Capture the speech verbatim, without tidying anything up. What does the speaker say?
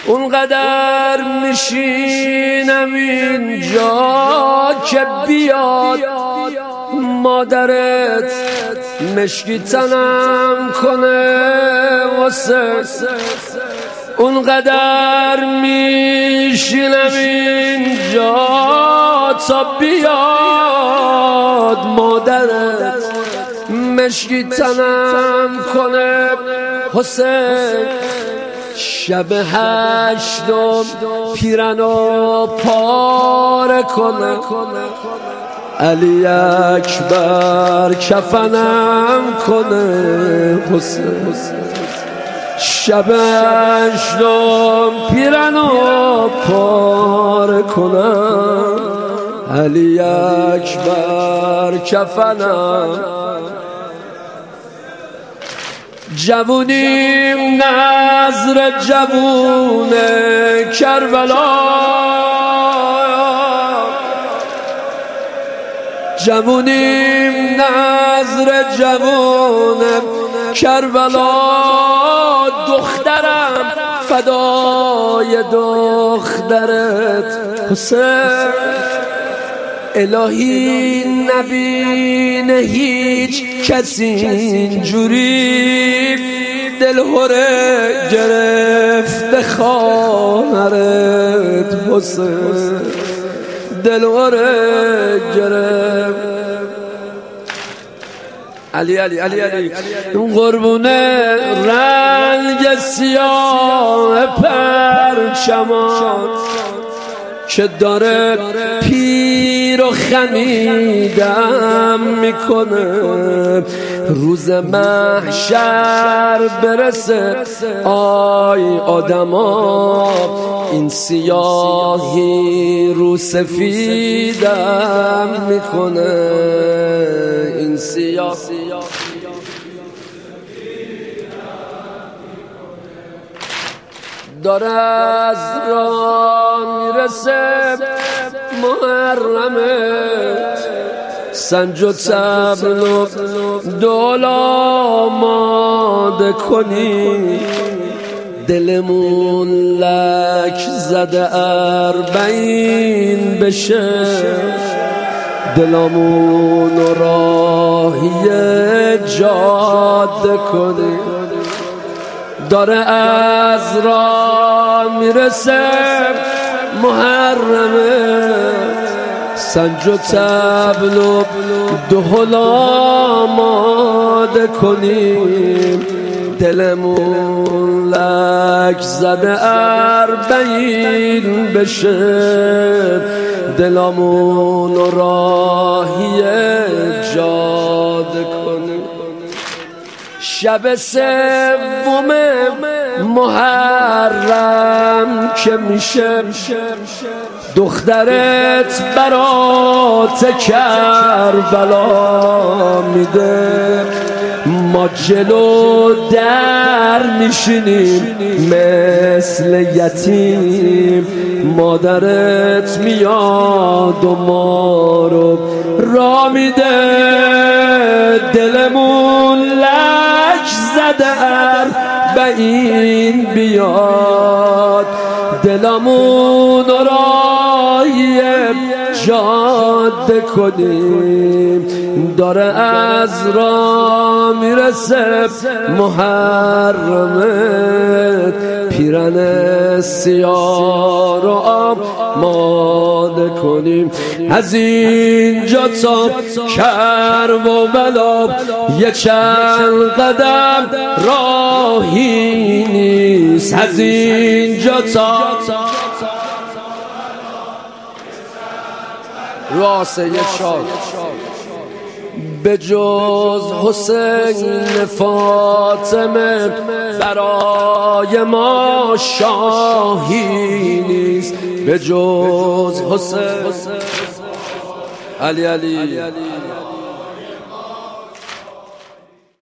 اونقدر میشینم اینجا که بیاد مادرت مشکی تنم کنه واسه. اونقدر میشینم اینجا تا بیاد مادرت مشکی تنم کنه حسین. شب هشتم پیرنو پاره کنه، علی اکبر کفنم کنه حسین. شب هشتم پیرنو پاره کنم، علی اکبر کفنم. جوونیم نظر جوون کربلا، جوونیم نظر جوون کربلا. دخترم فدای دخترت حسین. الهی نبینه هیچ کسی اینجوری، دلهره گرفته خواهرت حسین، دلهره گرفت. علی علی علی علی قربون رنگ سیاه پرچمان که داره پیر و خمیدم میکنه. روز محشر برسه آی آدما، این سیاهی رو سفیدم میکنه. این سیاه داره از راه میرسه محرمت، سنج و طبل و دول آماده کنی. دلمون لک زده اربعین بشه، دلمون راهی جاده کنی. داره از راه میرسه محرمت، سنج و طبل و دهل آماده کنیم. دلمون لک زده اربعین بشه، دلمون راهی جاده کنیم. شب سوم محرم که میشه، دخترت برات کربلا میده. ما جلو در میشینیم مثل یتیم، مادرت میاد و ما رو را میده. دلمون لک زده اربعین بیاد، دلمون راهی جاده کنیم. داره از راه میرسه محرمت، پیرن سیاه رو آماده کنیم. از اینجا تا کرب و بلا یه چند قدم راهی نیست. از اینجا تا راسه یه شاد به جز حسین فاطمه برای ما شاهی نیست. به جز حسین علی علی